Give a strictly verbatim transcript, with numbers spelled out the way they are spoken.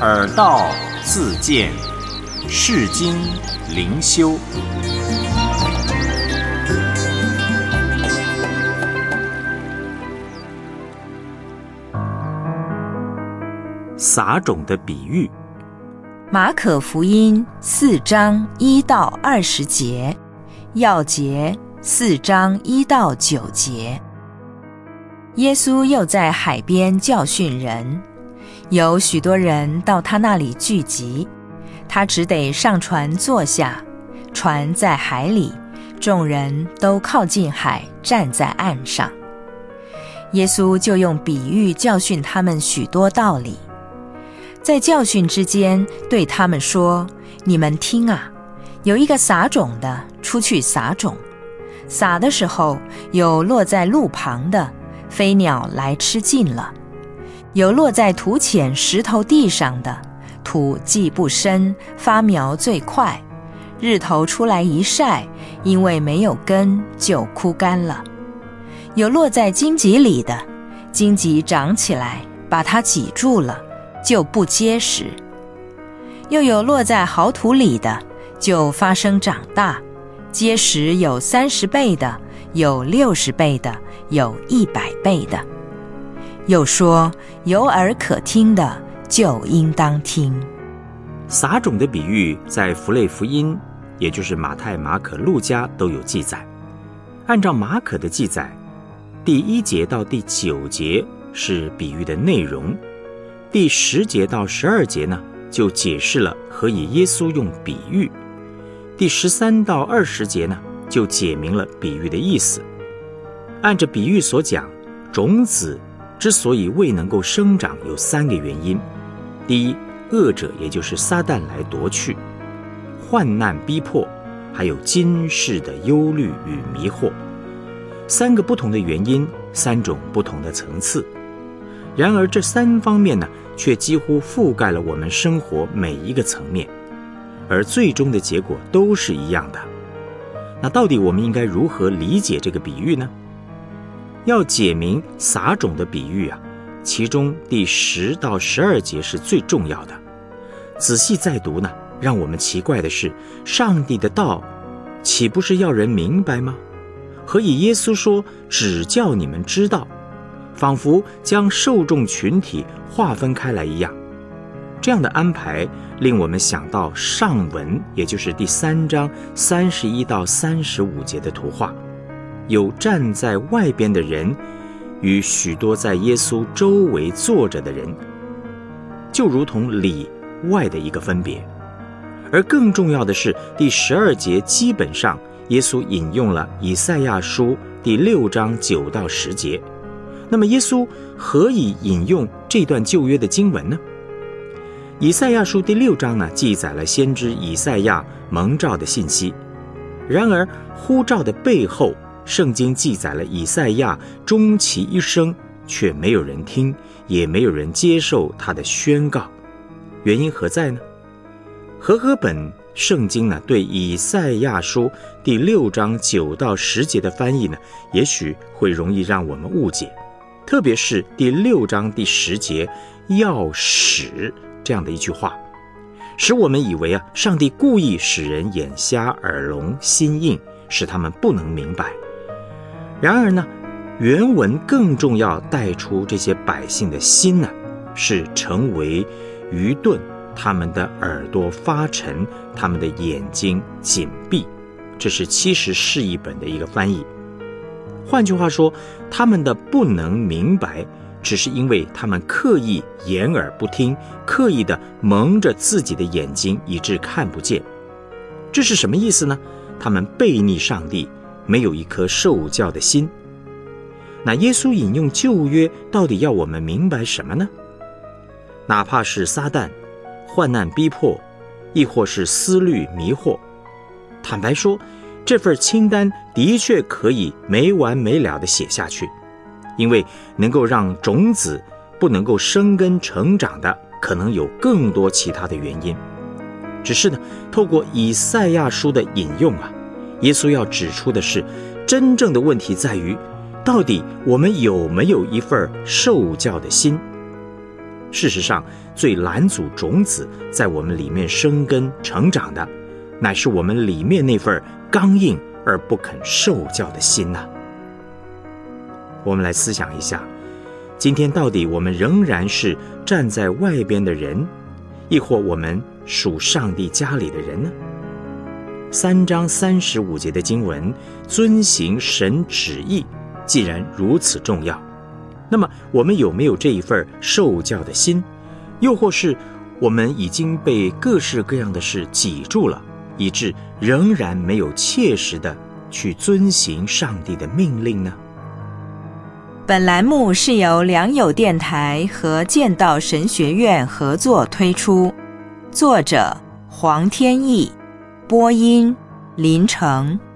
耳道自见，世经灵修。撒种的比喻。 马可福音四章一到二十节，要节四章一到九节。耶稣又在海边教训人，有许多人到他那里聚集，他只得上船坐下，船在海里，众人都靠近海，站在岸上。耶稣就用比喻教训他们许多道理。在教训之间对他们说，你们听啊，有一个撒种的出去撒种，撒的时候有落在路旁的，飞鸟来吃尽了；有落在土浅石头地上的，土既不深，发苗最快，日头出来一晒，因为没有根就枯干了；有落在荆棘里的，荆棘长起来把它挤住了，就不结实；又有落在好土里的，就发生长大，结实有三十倍的，有六十倍的，有一百倍的。又说，有耳可听的，就应当听。 撒种的比喻在符类福音，也就是马太、马可、路加都有记载。按照马可的记载，第一节到第九节是比喻的内容，第十节到十二节呢，就解释了何以耶稣用比喻；第十三到二十节呢，就解明了比喻的意思。按着比喻所讲，种子之所以未能够生长，有三个原因：第一，恶者也就是撒旦来夺去；患难逼迫；还有今世的忧虑与迷惑。三个不同的原因，三种不同的层次。然而这三方面呢，却几乎覆盖了我们生活每一个层面，而最终的结果都是一样的。那到底我们应该如何理解这个比喻呢？要解明撒种的比喻啊，其中第十到十二节是最重要的。仔细再读呢，让我们奇怪的是，上帝的道岂不是要人明白吗？何以耶稣说只叫你们知道，仿佛将受众群体划分开来一样。这样的安排令我们想到上文，也就是第三章三十一到三十五节的图画，有站在外边的人与许多在耶稣周围坐着的人，就如同里外的一个分别。而更重要的是，第十二节基本上耶稣引用了以赛亚书第六章九到十节。那么耶稣何以引用这段旧约的经文呢？以赛亚书第六章呢，记载了先知以赛亚蒙召的信息。然而呼召的背后，圣经记载了以赛亚终其一生却没有人听，也没有人接受他的宣告。原因何在呢？和合本圣经呢，对以赛亚书第六章九到十节的翻译呢，也许会容易让我们误解。特别是第六章第十节要使这样的一句话，使我们以为啊，上帝故意使人眼瞎耳聋心硬，使他们不能明白。然而呢，原文更重要带出这些百姓的心呢，是成为愚钝，他们的耳朵发沉，他们的眼睛紧闭。这是七十释义本的一个翻译。换句话说，他们的不能明白，只是因为他们刻意掩耳不听，刻意的蒙着自己的眼睛，以致看不见。这是什么意思呢？他们悖逆上帝，没有一颗受教的心。那耶稣引用旧约，到底要我们明白什么呢？哪怕是撒旦、患难逼迫，亦或是思虑迷惑，坦白说，这份清单的确可以没完没了地写下去，因为能够让种子不能够生根成长的，可能有更多其他的原因。只是呢，透过以赛亚书的引用啊，耶稣要指出的是，真正的问题在于，到底我们有没有一份受教的心？ 事实上，最拦阻种子在我们里面生根成长的，乃是我们里面那份刚硬而不肯受教的心呐。我们来思想一下，今天到底我们仍然是站在外边的人，亦或我们属上帝家里的人呢？三章三十五节的经文，遵行神旨意，既然如此重要，那么我们有没有这一份受教的心？又或是我们已经被各式各样的事挤住了，以致仍然没有切实的去遵行上帝的命令呢？ 本栏目是由良友电台和建道神学院合作推出，作者黄天益，播音林成。